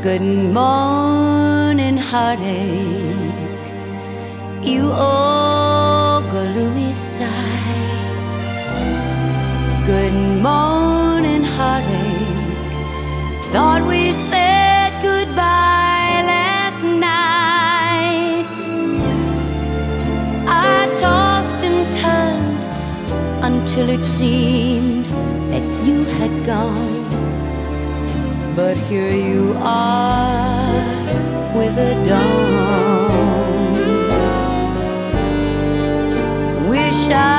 Good morning, heartache, you old gloomy sight. Good morning, heartache, thought we said goodbye last night. I tossed and turned until it seemed that you had gone. But here you are with the dawn. Wish I